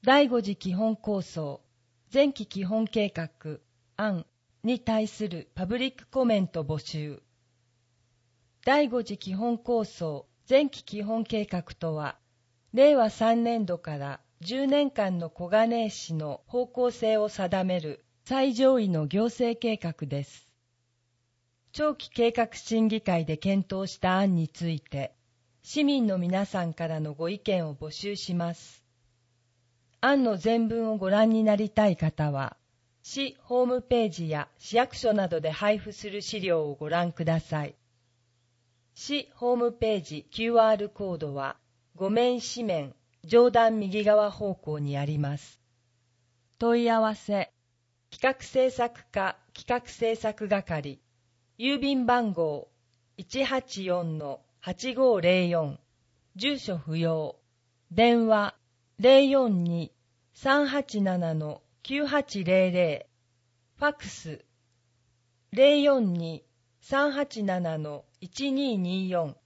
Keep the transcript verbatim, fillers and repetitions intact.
第五次基本構想、前期基本計画案に対するパブリックコメント募集。第五次基本構想、前期基本計画とは、れいわさんねんどからじゅうねんかんの小金井市の方向性を定める最上位の行政計画です。長期計画審議会で検討した案について、市民の皆さんからのご意見を募集します。案の全文をご覧になりたい方は、市ホームページや市役所などで配布する資料をご覧ください。市ホームページ キューアール コードは、ご面紙面、上段右側方向にあります。問い合わせ、企画制作課企画制作係、郵便番号 いちはちよんのはちごぜろよん、住所不要、電話 ゼロよんに さんはちななのきゅうはちぜろぜろ、ファックス ゼロよんに さんはちななのいちにーにーよん、